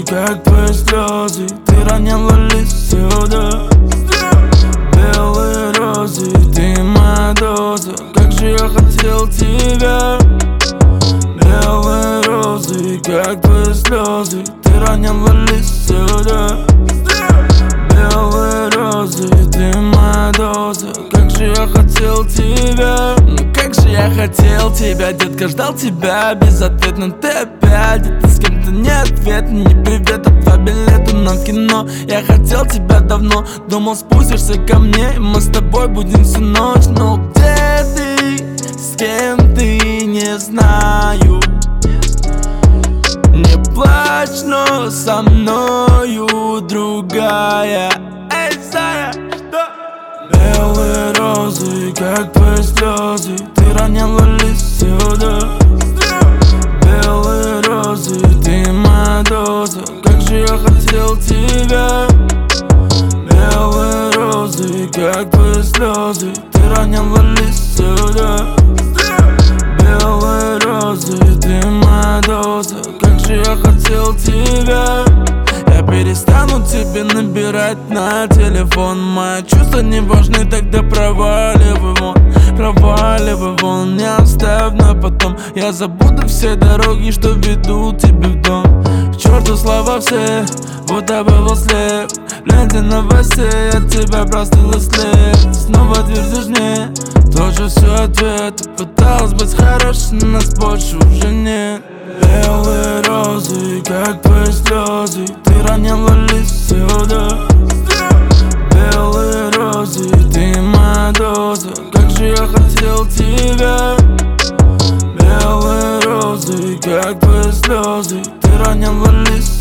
как твои слезы. Ты ранила лист сюда. Белые розы, ты моя доза. Как же я хотел тебя. Белые розы, как твои слезы. Ты ранила лист сюда. Белые розы, ты моя доза. Как же я хотел тебя. Ну как же я хотел тебя, детка, ждал тебя безответно. Ты опять где-то с кем-то, не ответ, не привет, а 2 билета на кино. Я хотел тебя давно, думал спустишься ко мне, и мы с тобой будем всю ночь. Но где ты, с кем ты, не знаю. Не плачь, но со мною другая. Эй, Зая, что? Белые розы, как твои слезы. Ты ранила лист сюда. Белые розы, ты моя доза. Как же я хотел тебя. Белые розы, как твои слезы. Ты ранила лист сюда. Белые розы, ты моя доза. Как же я хотел тебя. Я перестану тебе набирать на телефон. Мои чувства не важны, тогда проваливай вон. Проваливай вон, не оставь на потом. Я забуду все дороги, что ведут тебе в дом. К черту слова все, будто бы был слеп. В ленте новостей от тебя простыл след. Снова твердишь мне, тоже все ответ. Пыталась быть хорошей, но нас больше уже нет. Белые розы, как твои слезы. Ты ранила лист сюда. Белые розы, ты моя доза. Как же я хотел тебя. Белые розы, как твои слезы. Ты ранила лист